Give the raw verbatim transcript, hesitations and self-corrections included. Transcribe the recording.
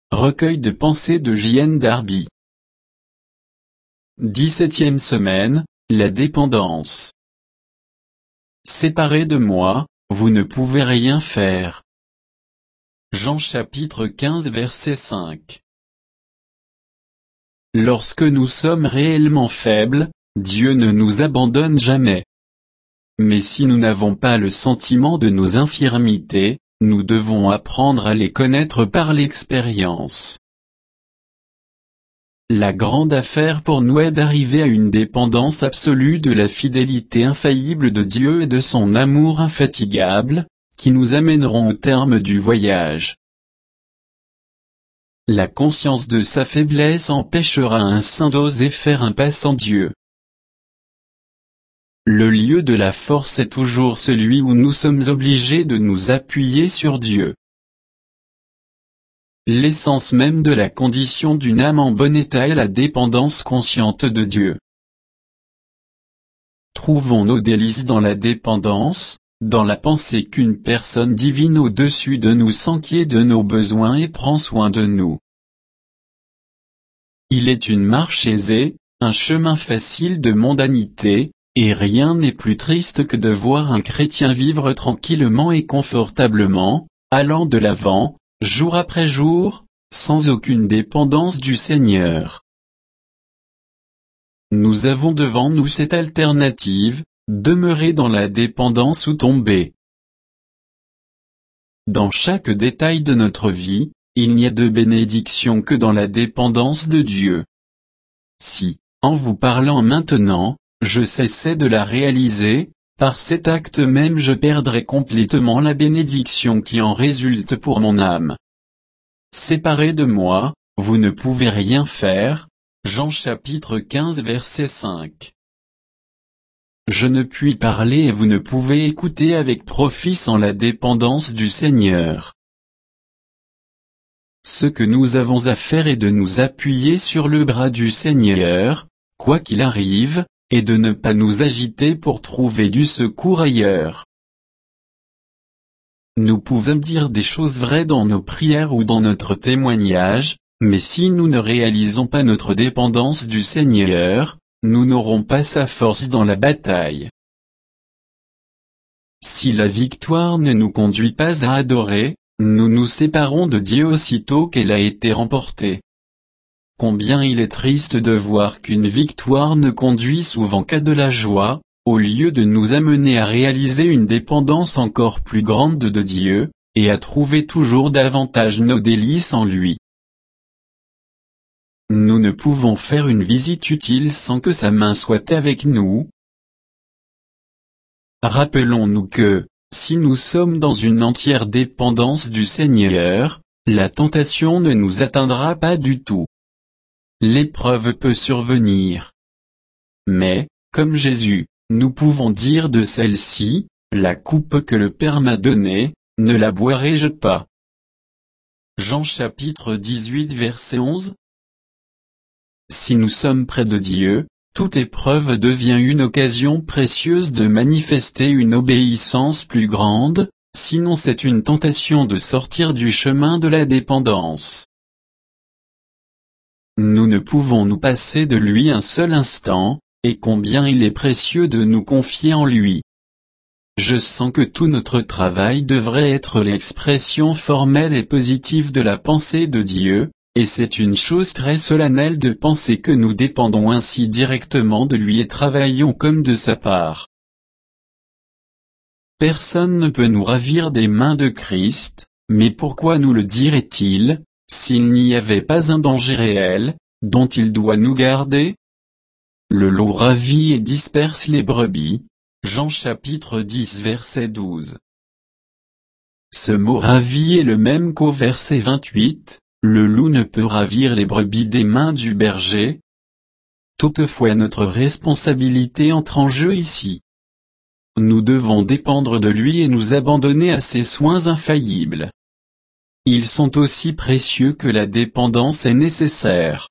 Recueil de pensées de J N Darby. dix-septième semaine, la dépendance. Séparés de moi, vous ne pouvez rien faire. Jean chapitre quinze verset cinq. Lorsque nous sommes réellement faibles, Dieu ne nous abandonne jamais. Mais si nous n'avons pas le sentiment de nos infirmités, nous devons apprendre à les connaître par l'expérience. La grande affaire pour nous est d'arriver à une dépendance absolue de la fidélité infaillible de Dieu et de son amour infatigable, qui nous amèneront au terme du voyage. La conscience de sa faiblesse empêchera un saint d'oser faire un pas sans Dieu. Le lieu de la force est toujours celui où nous sommes obligés de nous appuyer sur Dieu. L'essence même de la condition d'une âme en bon état est la dépendance consciente de Dieu. Trouvons nos délices dans la dépendance, dans la pensée qu'une personne divine au-dessus de nous s'enquiert de nos besoins et prend soin de nous. Il est une marche aisée, un chemin facile de mondanité, et rien n'est plus triste que de voir un chrétien vivre tranquillement et confortablement, allant de l'avant, jour après jour, sans aucune dépendance du Seigneur. Nous avons devant nous cette alternative, demeurer dans la dépendance ou tomber. Dans chaque détail de notre vie, il n'y a de bénédiction que dans la dépendance de Dieu. Si, en vous parlant maintenant, je cessais de la réaliser, par cet acte même je perdrais complètement la bénédiction qui en résulte pour mon âme. Séparés de moi, vous ne pouvez rien faire. Jean chapitre quinze verset cinq. Je ne puis parler et vous ne pouvez écouter avec profit sans la dépendance du Seigneur. Ce que nous avons à faire est de nous appuyer sur le bras du Seigneur, quoi qu'il arrive, et de ne pas nous agiter pour trouver du secours ailleurs. Nous pouvons dire des choses vraies dans nos prières ou dans notre témoignage, mais si nous ne réalisons pas notre dépendance du Seigneur, nous n'aurons pas sa force dans la bataille. Si la victoire ne nous conduit pas à adorer, nous nous séparons de Dieu aussitôt qu'elle a été remportée. Combien il est triste de voir qu'une victoire ne conduit souvent qu'à de la joie, au lieu de nous amener à réaliser une dépendance encore plus grande de Dieu, et à trouver toujours davantage nos délices en lui. Nous ne pouvons faire une visite utile sans que sa main soit avec nous. Rappelons-nous que, si nous sommes dans une entière dépendance du Seigneur, la tentation ne nous atteindra pas du tout. L'épreuve peut survenir. Mais, comme Jésus, nous pouvons dire de celle-ci, la coupe que le Père m'a donnée, ne la boirai-je pas. Jean chapitre dix-huit verset onze. Si nous sommes près de Dieu, toute épreuve devient une occasion précieuse de manifester une obéissance plus grande, sinon c'est une tentation de sortir du chemin de la dépendance. Nous ne pouvons nous passer de lui un seul instant, et combien il est précieux de nous confier en lui. Je sens que tout notre travail devrait être l'expression formelle et positive de la pensée de Dieu, et c'est une chose très solennelle de penser que nous dépendons ainsi directement de lui et travaillons comme de sa part. Personne ne peut nous ravir des mains de Christ, mais pourquoi nous le dirait-il, s'il n'y avait pas un danger réel, dont il doit nous garder? Le loup ravit et disperse les brebis. Jean chapitre dix verset douze. Ce mot ravit est le même qu'au verset vingt-huit, le loup ne peut ravir les brebis des mains du berger. Toutefois notre responsabilité entre en jeu ici. Nous devons dépendre de lui et nous abandonner à ses soins infaillibles. Ils sont aussi précieux que la dépendance est nécessaire.